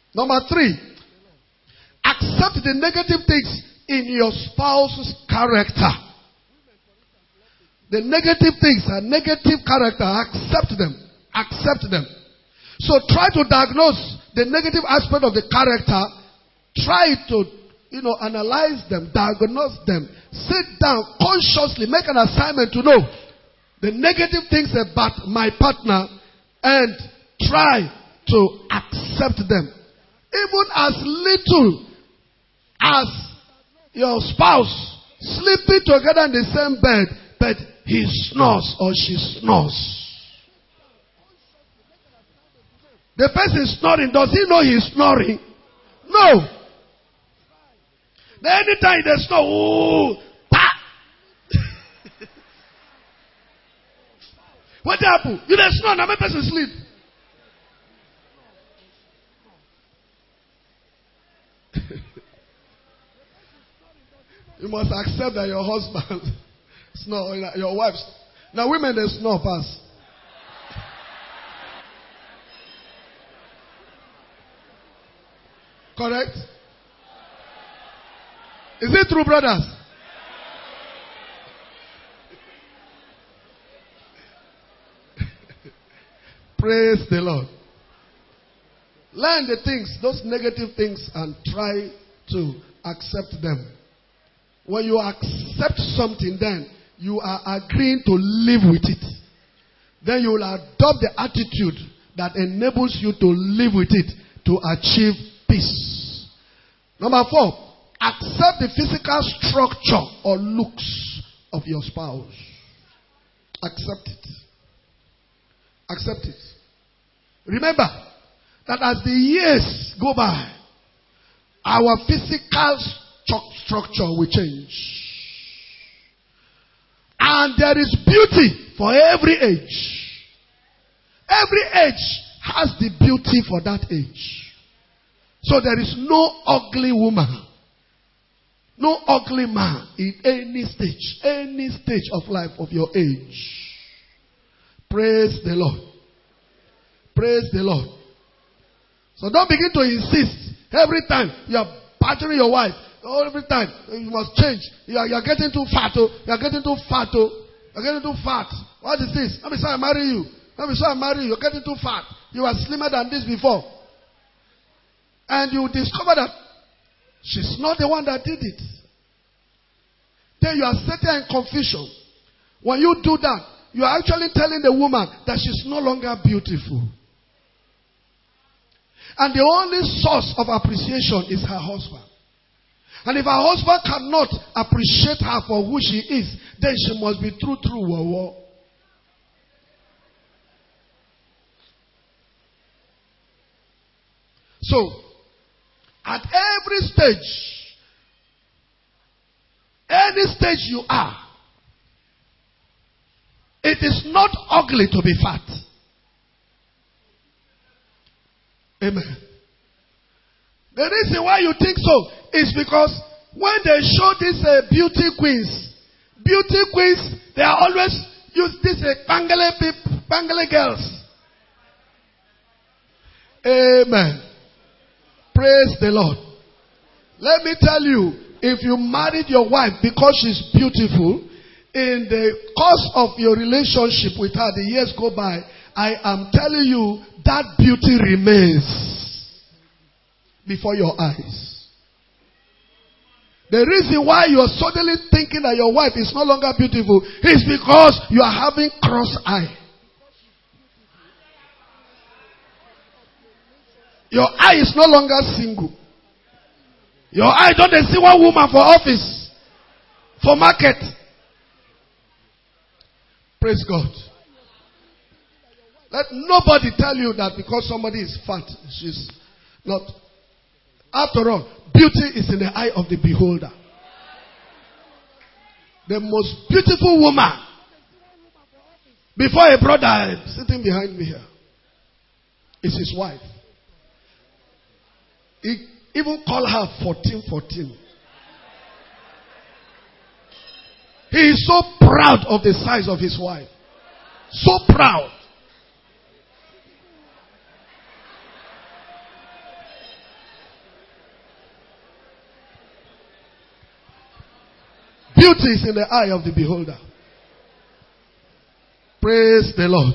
Number 3, accept the negative things in your spouse's character. The negative things are negative character. Accept them. Accept them. So try to diagnose the negative aspect of the character. Try to, analyze them, diagnose them. Sit down consciously, make an assignment to know the negative things about my partner and try to accept them. Even as little as your spouse sleeping together in the same bed, but he snores or she snores. The person snoring, does he know he's snoring? No. Then anytime they snore, ooh, pa! What happened? You don't snore, now my person sleep. You must accept that your husband snore, your wife. Now women, they snore pass. Correct? Is it true, brothers? Praise the Lord. Learn the things, those negative things, and try to accept them. When you accept something, then you are agreeing to live with it. Then you will adopt the attitude that enables you to live with it to achieve peace. Number 4, accept the physical structure or looks of your spouse. Accept it. Accept it. Remember that as the years go by, our physical structure will change. And there is beauty for every age. Every age has the beauty for that age. So there is no ugly woman, no ugly man in any stage of life of your age. Praise the Lord. Praise the Lord. So don't begin to insist every time you are battering your wife. Every time you must change. You are getting too fat. You are getting too fat. You are getting too fat. What is this? Let me say I marry you. Let me say I marry you. You are getting too fat. You were slimmer than this before. And you discover that she's not the one that did it. Then you are sitting in confusion. When you do that, you are actually telling the woman that she's no longer beautiful. And the only source of appreciation is her husband. And if her husband cannot appreciate her for who she is, then she must be true. So, at every stage, any stage you are, it is not ugly to be fat. Amen. The reason why you think so is because when they show these beauty queens, they are always use these Bangale girls. Amen. Praise the Lord. Let me tell you, if you married your wife because she's beautiful, in the course of your relationship with her, the years go by, I am telling you, that beauty remains before your eyes. The reason why you are suddenly thinking that your wife is no longer beautiful is because you are having cross eye. Your eye is no longer single. Your eye don't see one woman for office, for market. Praise God. Let nobody tell you that because somebody is fat, she's not. After all, beauty is in the eye of the beholder. The most beautiful woman, before a brother sitting behind me here, is his wife. He even call her 14. He is so proud of the size of his wife. So proud. Beauty is in the eye of the beholder. Praise the Lord.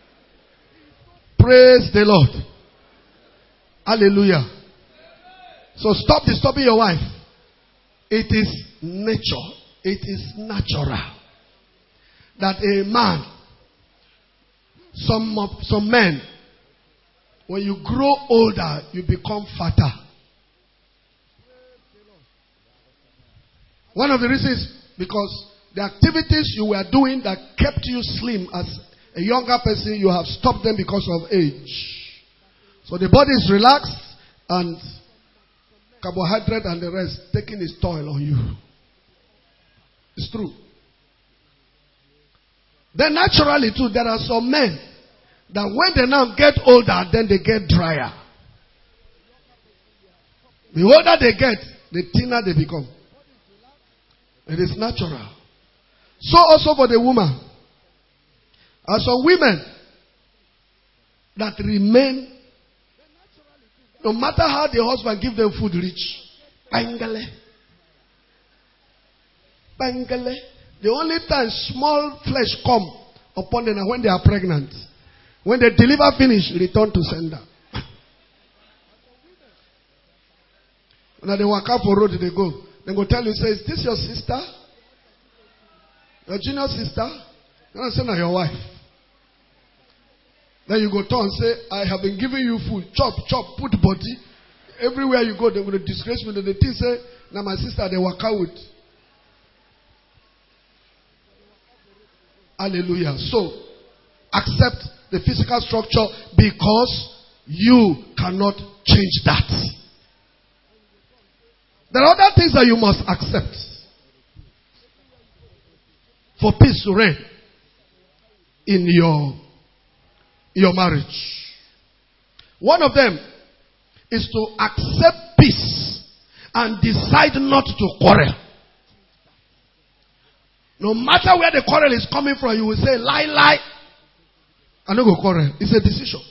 Praise the Lord. Hallelujah. So stop disturbing your wife. It is nature. It is natural that a man, some men, when you grow older, you become fatter. One of the reasons because the activities you were doing that kept you slim as a younger person, you have stopped them because of age. So the body is relaxed and carbohydrate and the rest taking its toll on you. It's true. Then naturally too, there are some men that when they now get older, then they get drier. The older they get, the thinner they become. It is natural. So also for the woman. As for women that remain, no matter how the husband give them food rich, bangale. Bangale. The only time small flesh come upon them when they are pregnant. When they deliver finish, return to sender. Now they walk up for road, they go. They go tell you, say, is this your sister? Your junior sister? You're not saying your wife. Then you go to and say, I have been giving you food. Chop, chop, put body. Everywhere you go, they will disgrace me. The thing say, now my sister, they walk out with. Hallelujah. So, accept the physical structure because you cannot change that. There are other things that you must accept for peace to reign in your marriage. One of them is to accept peace and decide not to quarrel. No matter where the quarrel is coming from, you will say, lie, lie. I don't go quarrel. It's a decision.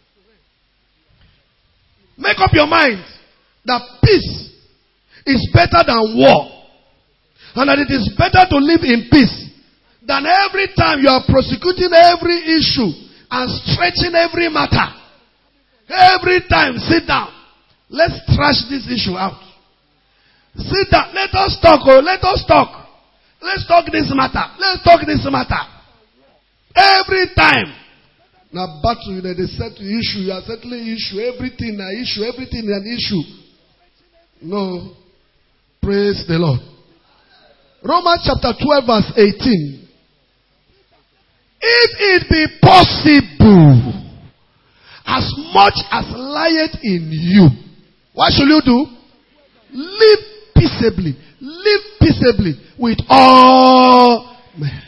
Make up your mind that peace is better than war. And that it is better to live in peace than every time you are prosecuting every issue and stretching every matter. Every time, sit down. Let's trash this issue out. Sit down. Let us talk. Oh, let us talk. Let's talk this matter. Let's talk this matter. Every time. Now, battle, they set to issue. You are settling issue. Everything an issue. Everything an issue. No. Praise the Lord. Romans chapter 12 verse 18. If it be possible, as much as lieth in you, what should you do? Live peaceably. Live peaceably with all men.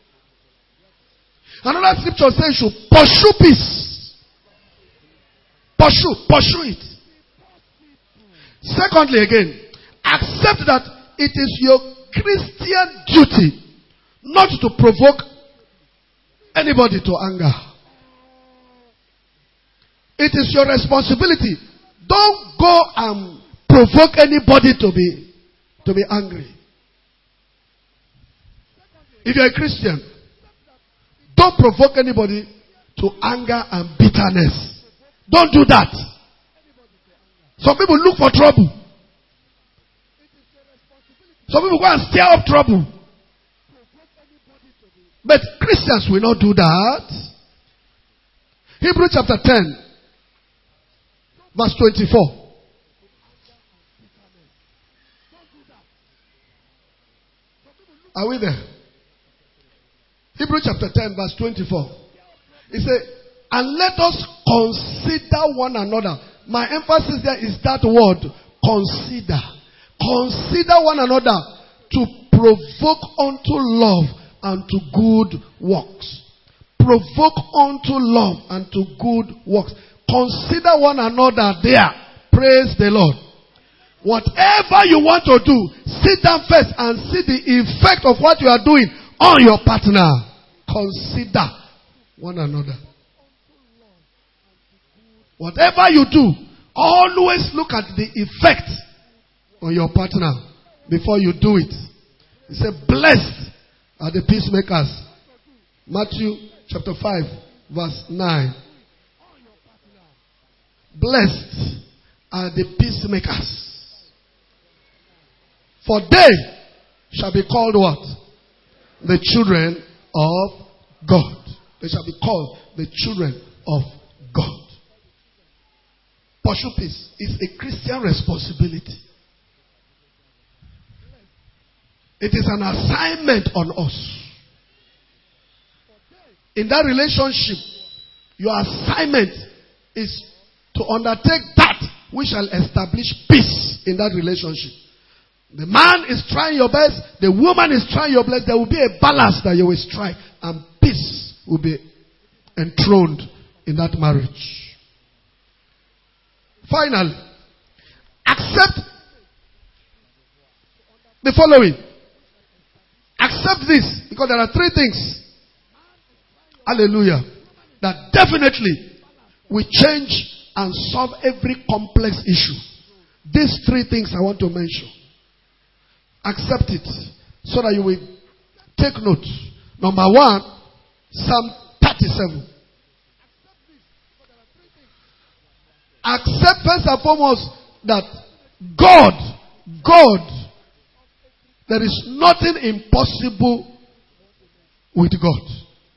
Another scripture says you should pursue peace. Pursue it. Secondly again, accept that it is your Christian duty not to provoke anybody to anger. It is your responsibility. Don't go and provoke anybody to be angry. If you're a Christian, don't provoke anybody to anger and bitterness. Don't do that. Some people look for trouble. Some people go and stir up trouble. But Christians will not do that. Hebrews chapter 10, verse 24. Are we there? Hebrews chapter 10, verse 24. It says, and let us consider one another. My emphasis there is that word, consider. Consider one another to provoke unto love and to good works. Provoke unto love and to good works. Consider one another there. Praise the Lord. Whatever you want to do, sit down first and see the effect of what you are doing on your partner. Consider one another. Whatever you do, always look at the effect on your partner before you do it. He said, blessed are the peacemakers. Matthew chapter 5, verse 9. Blessed are the peacemakers, for they shall be called what? The children of God. They shall be called the children of God. Pursue peace is a Christian responsibility. It is an assignment on us. In that relationship, your assignment is to undertake that which shall establish peace in that relationship. The man is trying your best, the woman is trying your best. There will be a balance that you will strike, and peace will be enthroned in that marriage. Finally, accept the following. Accept this, because there are three things, hallelujah, that definitely will change and solve every complex issue. These three things I want to mention. Accept it so that you will take note. Number one, Psalm 37. Accept first and foremost that God, there is nothing impossible with God.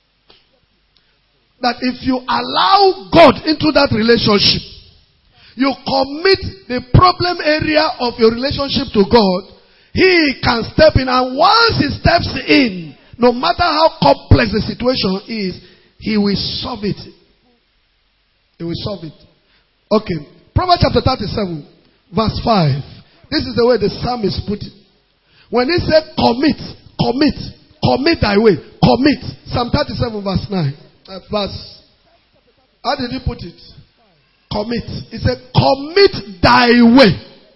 That if you allow God into that relationship, you commit the problem area of your relationship to God, He can step in, and once He steps in, no matter how complex the situation is, He will solve it. He will solve it. Okay. Proverbs chapter 37, verse 5. This is the way the psalmist put it. When he said, commit thy way. Commit. Psalm 37, verse 9. How did he put it? Commit. He said, commit thy way.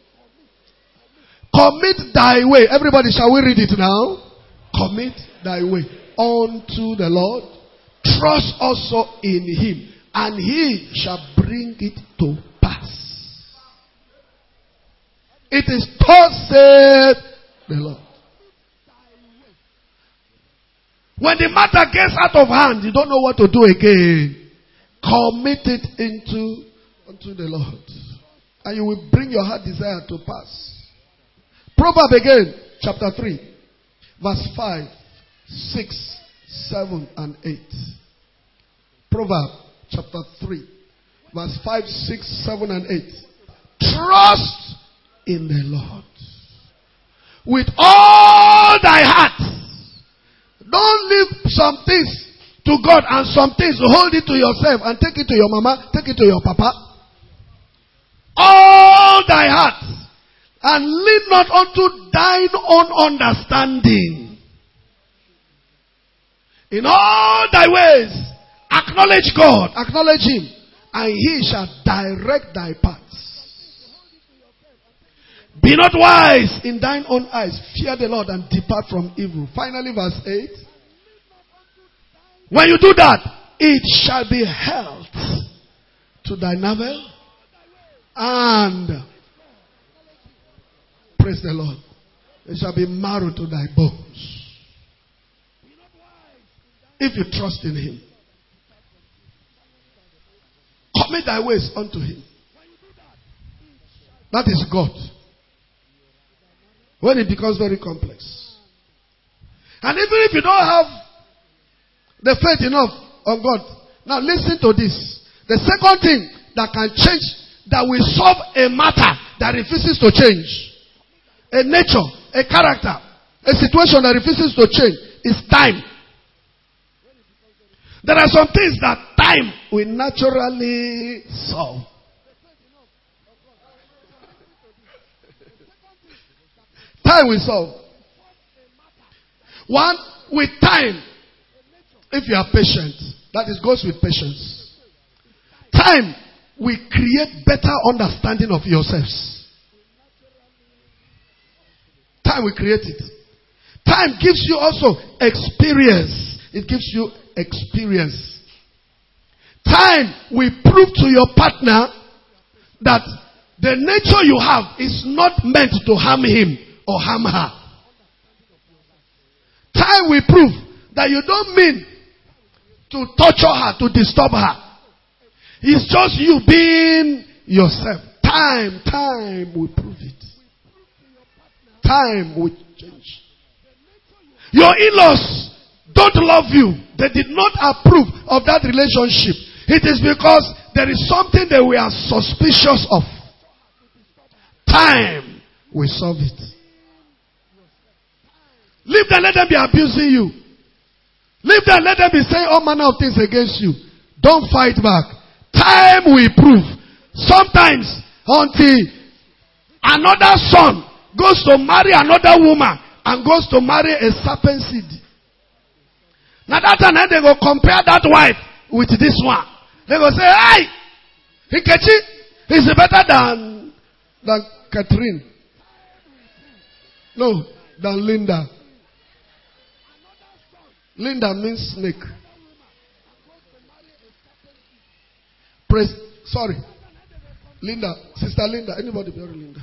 Commit thy way. Everybody, shall we read it now? Commit thy way unto the Lord. Trust also in Him, and He shall bring it to pass. It is thus said the Lord. When the matter gets out of hand, you don't know what to do again. Commit it unto the Lord, and you will bring your heart desire to pass. Proverbs again, chapter 3, verse 5, 6, 7, and 8. Proverbs chapter 3, verse 5, 6, 7, and 8. Trust in the Lord with all thy heart. Don't leave some things to God and some things hold it to yourself and take it to your mama, take it to your papa. All thy heart, and lean not unto thine own understanding. In all thy ways, acknowledge God, acknowledge Him, and He shall direct thy paths. Be not wise in thine own eyes. Fear the Lord and depart from evil. Finally, verse 8. When you do that, it shall be health to thy navel, and praise the Lord, it shall be marrow to thy bones. If you trust in Him, commit thy ways unto Him. That is God. When it becomes very complex. And even if you don't have the faith enough on God, now listen to this. The second thing that can change, that will solve a matter that refuses to change, a nature, a character, a situation that refuses to change, is time. There are some things that time will naturally solve. Time will solve. One, with time, if you are patient, that is goes with patience. Time will create better understanding of yourselves. Time will create it. Time gives you also experience. It gives you experience. Time will prove to your partner that the nature you have is not meant to harm him or harm her. time will prove that you don't mean to torture her, to disturb her. It's just you being yourself. Time will prove it. Time will change. Your in-laws don't love you. They did not approve of that relationship. It is because there is something that we are suspicious of. Time will solve it. Leave them, let them be abusing you. Leave them, let them be saying all manner of things against you. Don't fight back. Time will prove. Sometimes until another son goes to marry another woman and goes to marry a serpent seed. Now that time they go compare that wife with this one. They go say, hey, Nkechi is better than Catherine. No, than Linda. Linda means snake. Sorry. Linda. Sister Linda. Anybody marry Linda?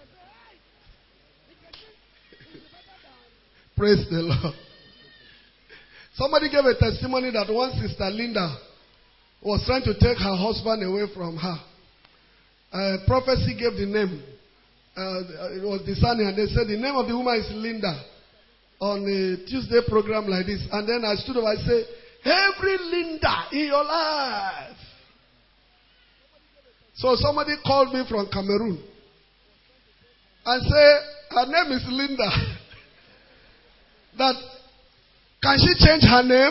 Praise the Lord. Somebody gave a testimony that one Sister Linda was trying to take her husband away from her. Prophecy gave the name. It was discerning, and they said the name of the woman is Linda on a Tuesday program like this. And then I stood up and said, every Linda in your life. So somebody called me from Cameroon and said, her name is Linda. That, can she change her name?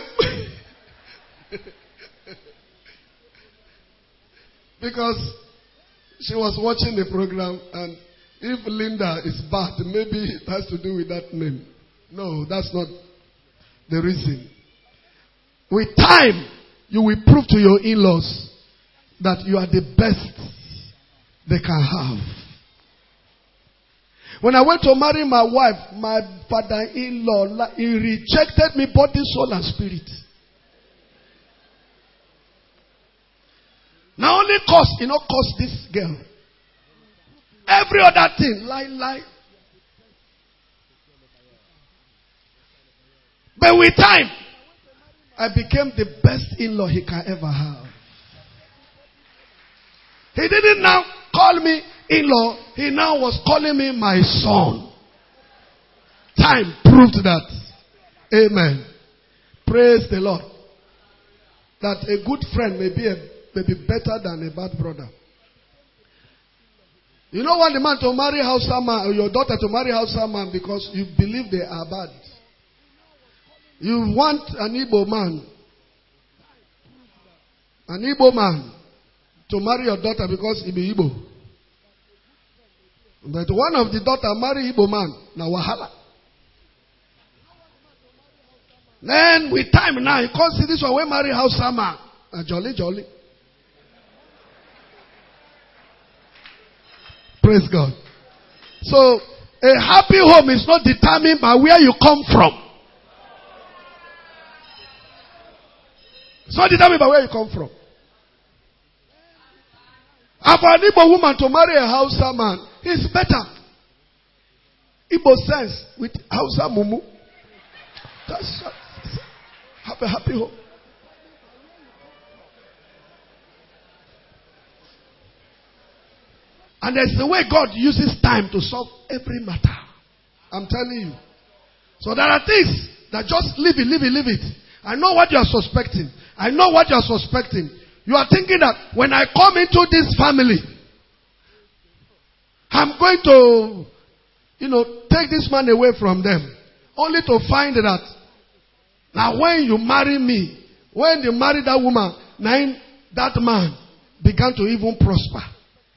Because she was watching the program, and if Linda is bad, maybe it has to do with that name. No, that's not the reason. With time, you will prove to your in-laws that you are the best they can have. When I went to marry my wife, my father-in-law, he rejected me body, soul, and spirit. Now only cause, cause this girl. Every other thing, lie. But with time, I became the best in-law he can ever have. He didn't now call me in-law. He now was calling me my son. Time proved that. Amen. Praise the Lord. That a good friend may be better than a bad brother. You don't want the man to marry Hausa man, or your daughter to marry Hausa man because you believe they are bad. You want an Igbo man to marry your daughter because he be Igbo. But one of the daughter marry Igbo man, now wahala. Then with time now, you can't see this one, we marry Hausa man. Jolly. Praise God. So, a happy home is not determined by where you come from. It's not determined by where you come from. And for an Igbo woman to marry a Hausa man, it's better. Igbo sense with Hausa mumu. That's have a happy home. And there's the way God uses time to solve every matter. I'm telling you. So there are things that just leave it. I know what you are suspecting. You are thinking that when I come into this family, I'm going to, take this man away from them. Only to find that now when you marry me, when you marry that woman, then that man began to even prosper.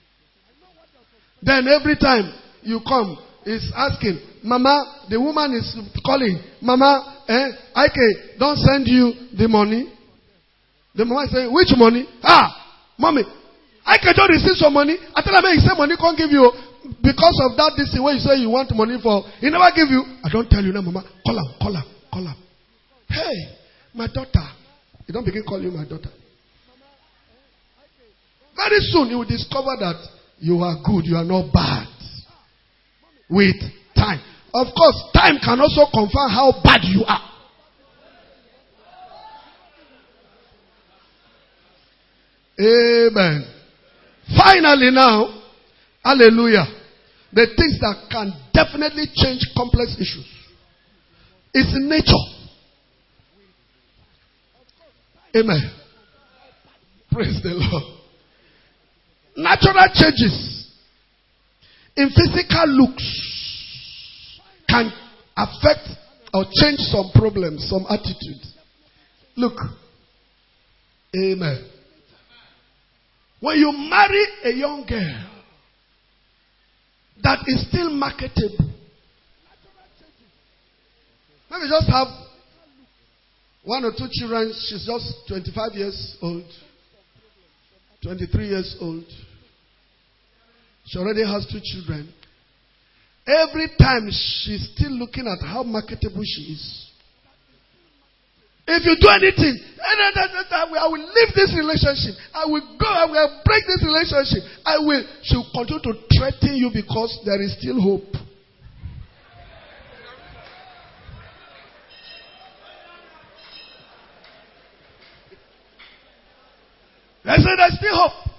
Then every time you come, he's asking, Mama, the woman is calling, Mama, Ike, don't send you the money. The mama is saying, which money? Mommy, Ike don't receive some money. I tell him, he said money can't give you. Because of that, this is where you say you want money for. He never give you. I don't tell you now, Mama. Call him. Hey, my daughter. You don't begin calling you my daughter. Very soon you will discover that you are good, you are not bad. With time. Of course, time can also confirm how bad you are. Amen. Finally now, hallelujah, the things that can definitely change complex issues is nature. Amen. Praise the Lord. Natural changes in physical looks can affect or change some problems, some attitudes. Look. Amen. When you marry a young girl that is still marketable, maybe just have 1 or 2 children, she's just 25 years old, 23 years old. She already has 2 children. Every time she's still looking at how marketable she is. If you do anything, I will leave this relationship. I will go, I will break this relationship. She will continue to threaten you because there is still hope. I said there's still hope.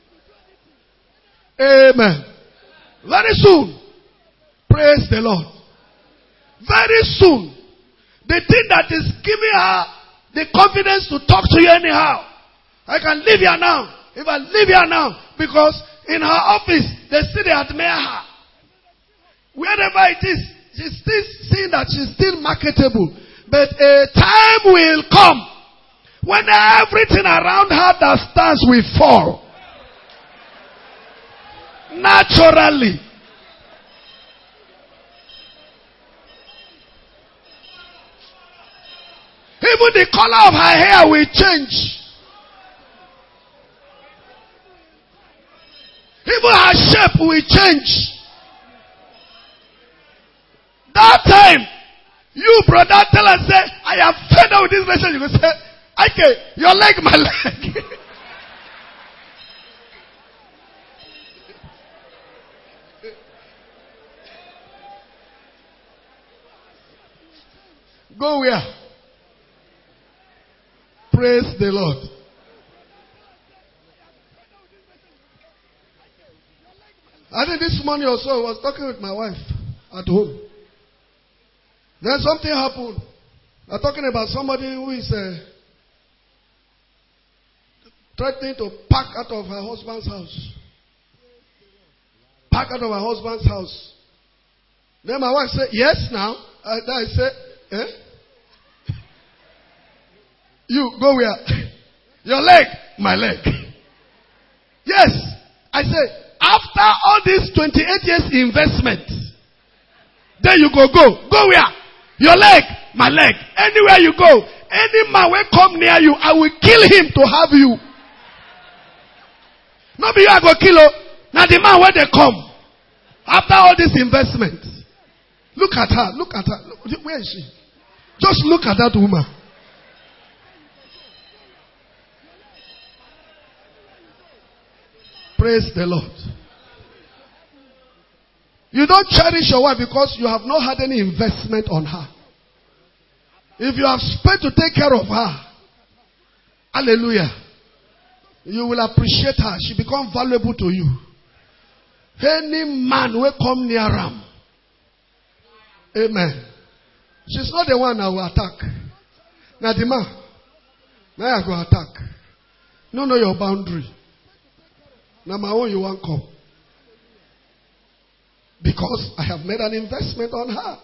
Amen. Very soon, praise the Lord. Very soon, the thing that is giving her the confidence to talk to you anyhow. I can leave here now. If I leave here now, because in her office, they still admire her. Wherever it is, she's still seeing that she's still marketable. But a time will come when everything around her that stands will fall. Naturally. Even the color of her hair will change. Even her shape will change. That time, you brother tell her, say, I am fed up with this relationship. You will say, okay, your leg, my leg. Go where? Praise the Lord. I think this morning or so I was talking with my wife at home. Then something happened. I'm talking about somebody who is threatening to pack out of her husband's house. Pack out of her husband's house. Then my wife said, yes now. Then I said, eh? You go where? Your leg, my leg. Yes. I said, after all this 28 years investment, then you go. Go where? Your leg, my leg. Anywhere you go, any man will come near you, I will kill him to have you. Not be you I go kill her. Now the man where they come. After all this investment. Look at her. Look at her. Look, where is she? Just look at that woman. Praise the Lord. You don't cherish your wife because you have not had any investment on her. If you have spent to take care of her, hallelujah, you will appreciate her. She becomes valuable to you. Any man will come near her. Amen. She's not the one I will attack. Now the man, now I go attack. No, know your boundary. Now my own you won't come. Because I have made an investment on her.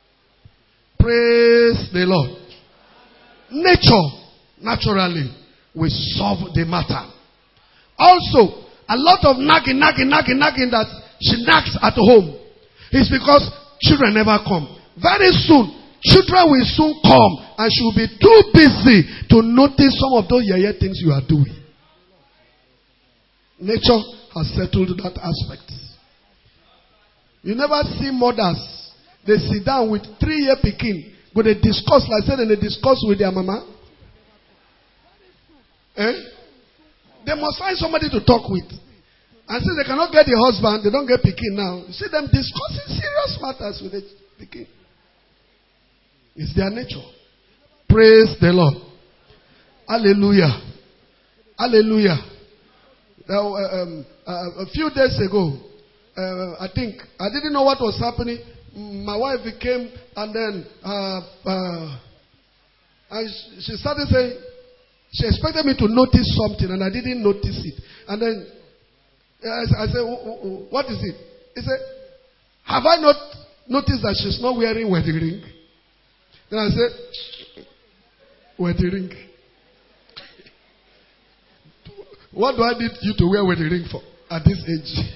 Praise the Lord. Nature, naturally, will solve the matter. Also, a lot of nagging that she nags at home is because children never come. Very soon, children will soon come and she will be too busy to notice some of those things you are doing. Nature has settled that aspect. You never see mothers. They sit down with 3-year pikin, but they discuss, like I said, and they discuss with their mama. They must find somebody to talk with. And since they cannot get the husband, they don't get pikin now. You see them discussing serious matters with the pikin. It's their nature. Praise the Lord. Hallelujah. Hallelujah. a few days ago, I think, I didn't know what was happening. My wife came and then and she started saying, she expected me to notice something and I didn't notice it. And then I said, what is it? He said, have I not noticed that she's not wearing wedding ring? Then I said, wedding ring? What do I need you to wear wedding ring for at this age?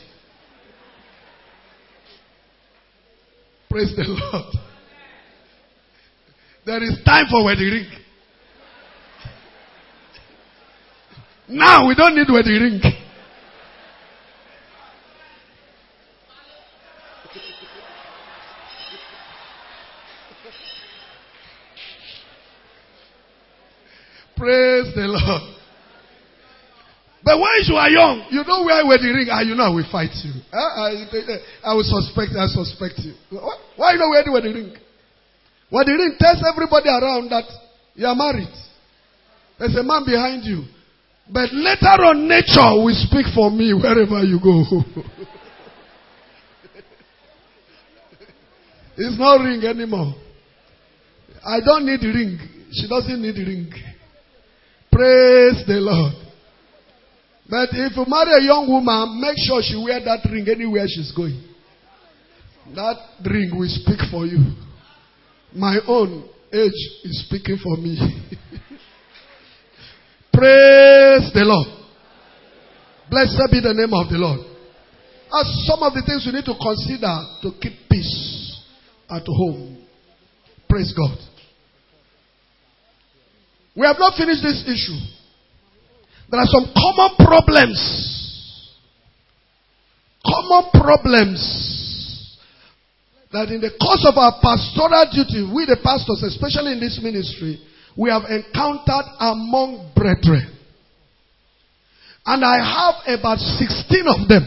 Praise the Lord. There is time for wedding ring. Now we don't need wedding ring. Praise the Lord. But when you are young, you don't wear wedding ring, and you know I will fight you. I will suspect you. Why you don't wear the wedding ring? Wedding ring tells everybody around that you are married. There's a man behind you. But later on, nature will speak for me wherever you go. It's not ring anymore. I don't need ring. She doesn't need ring. Praise the Lord. But if you marry a young woman, make sure she wear that ring anywhere she's going. That ring will speak for you. My own age is speaking for me. Praise the Lord. Blessed be the name of the Lord. As some of the things we need to consider to keep peace at home. Praise God. We have not finished this issue. There are some common problems. Common problems that in the course of our pastoral duty, we the pastors, especially in this ministry, we have encountered among brethren. And I have about 16 of them.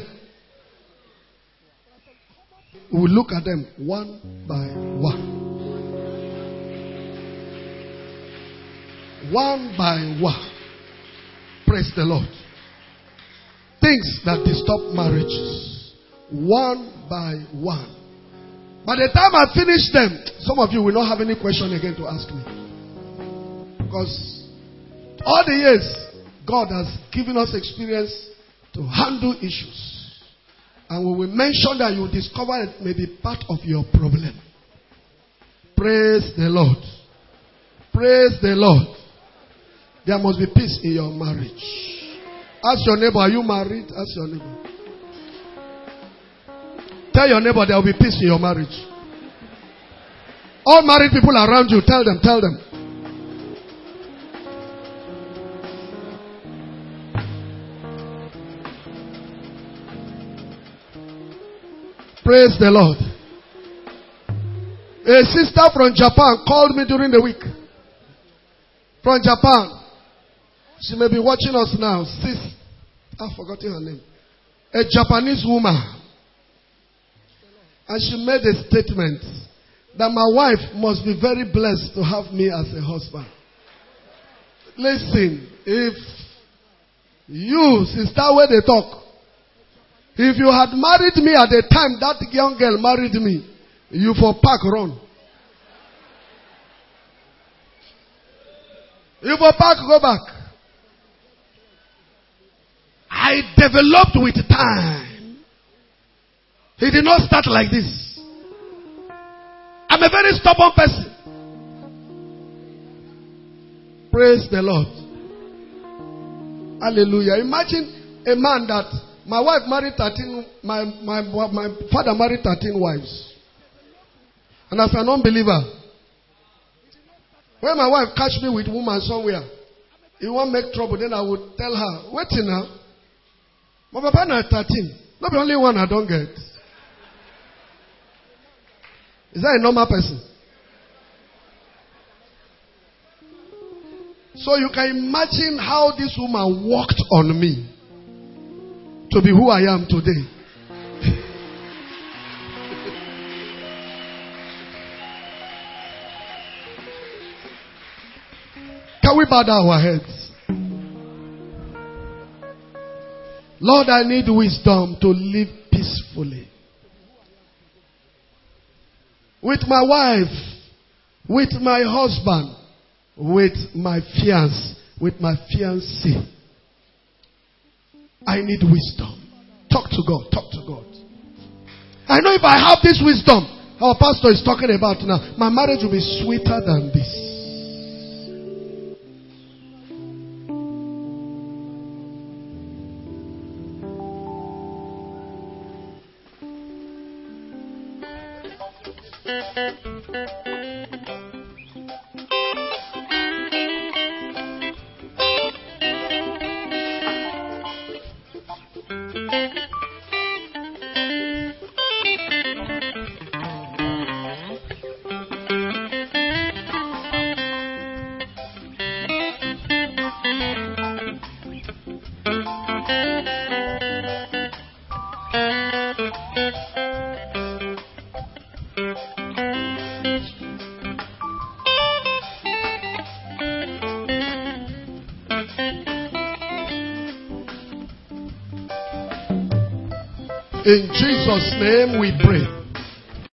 We'll look at them one by one. One by one. Praise the Lord. Things that disturb marriages. One by one. By the time I finish them, some of you will not have any question again to ask me. Because all the years, God has given us experience to handle issues. And we will mention that you will discover it may be part of your problem. Praise the Lord. Praise the Lord. There must be peace in your marriage. Ask your neighbor, are you married? Ask your neighbor. Tell your neighbor there will be peace in your marriage. All married people around you, tell them. Praise the Lord. A sister from Japan called me during the week. From Japan. She may be watching us now. I've forgotten her name. A Japanese woman. And she made a statement that my wife must be very blessed to have me as a husband. Listen, if you, sister, where they talk, if you had married me at the time that young girl married me, you for pack run. You for pack go back. I developed with time. He did not start like this. I'm a very stubborn person. Praise the Lord. Hallelujah. Imagine a man that my wife married 13, my father married 13 wives. And as an unbeliever, when my wife catch me with woman somewhere, he won't make trouble, then I would tell her, wait now. My papa na 13. Not the only one I don't get. Is that a normal person? So you can imagine how this woman worked on me to be who I am today. Can we bow down our heads? Lord, I need wisdom to live peacefully. With my wife, with my husband, with my fiancé, with my fiancée. I need wisdom. Talk to God. Talk to God. I know if I have this wisdom, our pastor is talking about now, my marriage will be sweeter than this. In Jesus' name we pray.